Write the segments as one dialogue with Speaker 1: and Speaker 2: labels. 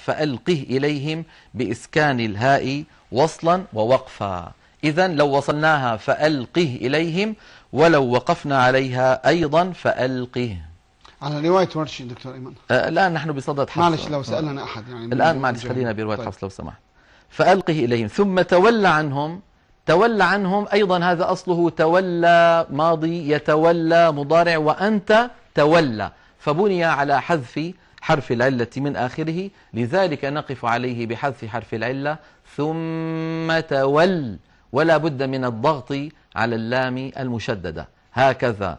Speaker 1: فألقه إليهم بإسكان الهاء وصلا ووقفا. إذن لو وصلناها فألقه إليهم، ولو وقفنا عليها أيضا فألقه.
Speaker 2: على رواية ورش دكتور أيمن.
Speaker 1: الآن نحن بصدد حفص.
Speaker 2: معلش لو سألنا أحد يعني
Speaker 1: الآن معلش خلينا برواية حفص لو سمحت. فألقه إليهم ثم تولى عنهم. تولى عنهم أيضا هذا أصله تولى ماضي، يتولى مضارع، وأنت تولى، فبني على حذف حرف العلة من آخره، لذلك نقف عليه بحذف حرف العلة ثم تول، ولا بد من الضغط على اللام المشددة هكذا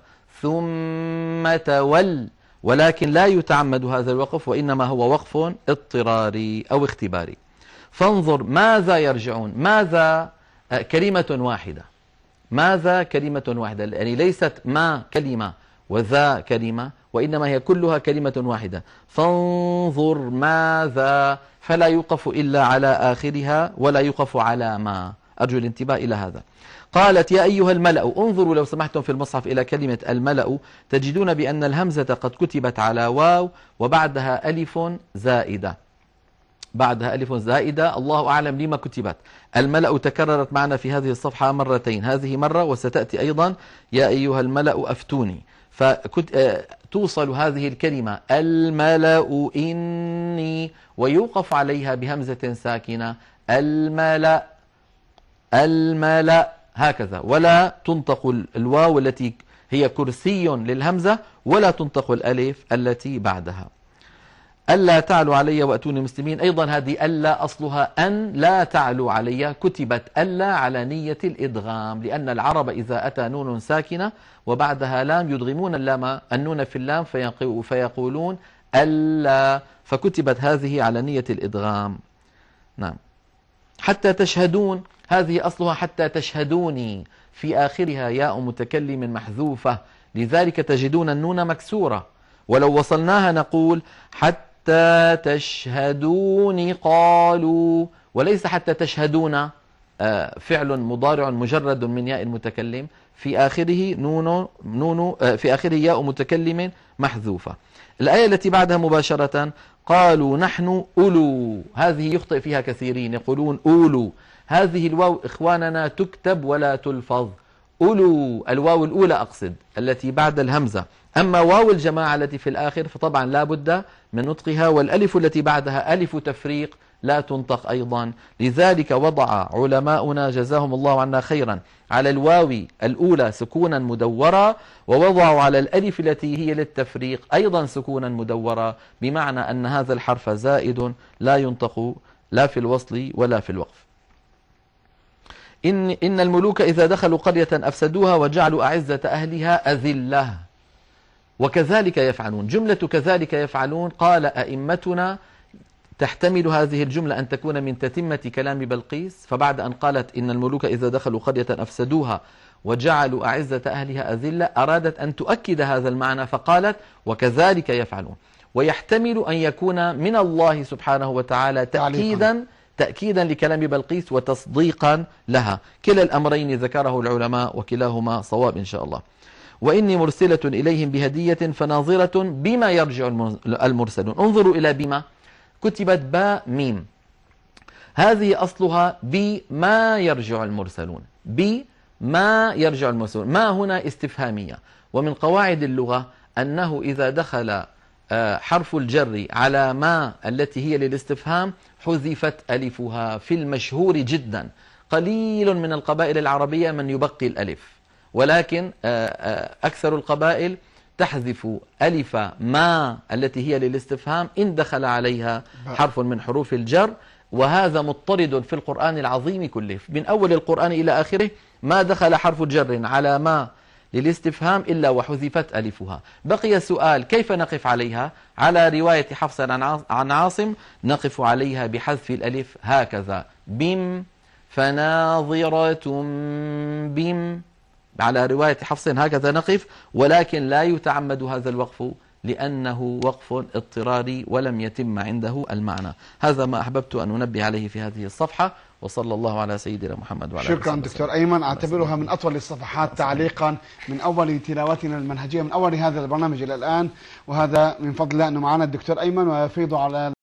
Speaker 1: ثم تول، ولكن لا يتعمد هذا الوقف، وإنما هو وقف اضطراري أو اختباري. فانظر ماذا يرجعون. ماذا كلمة واحدة. ماذا كلمة واحدة، يعني ليست ما كلمة وذا كلمة، وإنما هي كلها كلمة واحدة. فانظر ماذا، فلا يوقف إلا على آخرها ولا يوقف على ما. أرجو الانتباه إلى هذا. قالت يا أيها الملأ. انظروا لو سمحتم في المصحف إلى كلمة الملأ، تجدون بأن الهمزة قد كتبت على واو وبعدها ألف زائدة. بعدها ألف زائدة، الله أعلم لما كتبت. الملأ تكررت معنا في هذه الصفحة مرتين، هذه مرة وستأتي أيضا يا أيها الملأ أفتوني، فتوصل هذه الكلمة الملأ إني، ويوقف عليها بهمزة ساكنة الملأ الملأ هكذا، ولا تنطق الواو التي هي كرسي للهمزة، ولا تنطق الألف التي بعدها. ألا تعلوا علي وأتوني مسلمين، أيضا هذه ألا أصلها أن لا تعلوا علي، كتبت ألا على نية الإدغام، لأن العرب إذا أتى نون ساكنة وبعدها لام يدغمون اللام النون في اللام فيقولون ألا، فكتبت هذه على نية الإدغام. نعم. حتى تشهدون، هذه أصلها حتى تشهدوني، في آخرها ياء متكلم محذوفة، لذلك تجدون النون مكسورة. ولو وصلناها نقول حتى تشهدون قالوا، وليس حتى تشهدون فعل مضارع مجرد من ياء المتكلم، في آخره في آخره ياء متكلم محذوفة. الآية التي بعدها مباشرة قالوا نحن أولو، هذه يخطئ فيها كثيرين يقولون أولو، هذه الواو إخواننا تكتب ولا تلفظ. أولو الواو الأولى أقصد التي بعد الهمزة، أما واو الجماعة التي في الآخر فطبعا لا بد من نطقها، والألف التي بعدها ألف تفريق لا تنطق أيضا. لذلك وضع علماؤنا جزاهم الله عنا خيرا على الواو الأولى سكونا مدورا، ووضعوا على الألف التي هي للتفريق أيضا سكونا مدورا، بمعنى أن هذا الحرف زائد لا ينطق لا في الوصل ولا في الوقف. إن الملوك إذا دخلوا قرية أفسدوها وجعلوا أعزة أهلها أذلة، وكذلك يفعلون. جملة كذلك يفعلون قال أئمتنا تحتمل هذه الجملة أن تكون من تتمة كلام بلقيس، فبعد أن قالت إن الملوك إذا دخلوا قرية أفسدوها وجعلوا أعزة أهلها أذلة، أرادت أن تؤكد هذا المعنى فقالت وكذلك يفعلون. ويحتمل أن يكون من الله سبحانه وتعالى تأكيدا لكلام بلقيس وتصديقا لها. كلا الأمرين ذكره العلماء وكلاهما صواب إن شاء الله. وإني مرسلة إليهم بهدية فناظرة بما يرجع المرسلون. انظروا إلى بما، كتبت باء ميم، هذه أصلها بما يرجع المرسلون، بما يرجع المرسلون. ما هنا استفهامية، ومن قواعد اللغة أنه إذا دخل حرف الجر على ما التي هي للاستفهام حذفت ألفها في المشهور جدا. قليل من القبائل العربية من يبقي الألف، ولكن أكثر القبائل تحذف ألف ما التي هي للاستفهام إن دخل عليها حرف من حروف الجر، وهذا مضطرد في القرآن العظيم كله، من أول القرآن إلى آخره ما دخل حرف جر على ما للاستفهام إلا وحذفت ألفها. بقي سؤال كيف نقف عليها؟ على رواية حفص عن عاصم نقف عليها بحذف الألف هكذا، بم فناظرة بم، على رواية حفص هكذا نقف، ولكن لا يتعمد هذا الوقف لأنه وقف اضطراري ولم يتم عنده المعنى. هذا ما أحببت أن أنبه عليه في هذه الصفحة، وصلى الله على سيدنا محمد وعلى
Speaker 2: شكرا دكتور أيمن. أعتبرها من أطول الصفحات تعليقا من أول تلاوتنا المنهجية من أول هذا البرنامج إلى الآن، وهذا من فضل الله أنه معنا الدكتور أيمن ويفيض على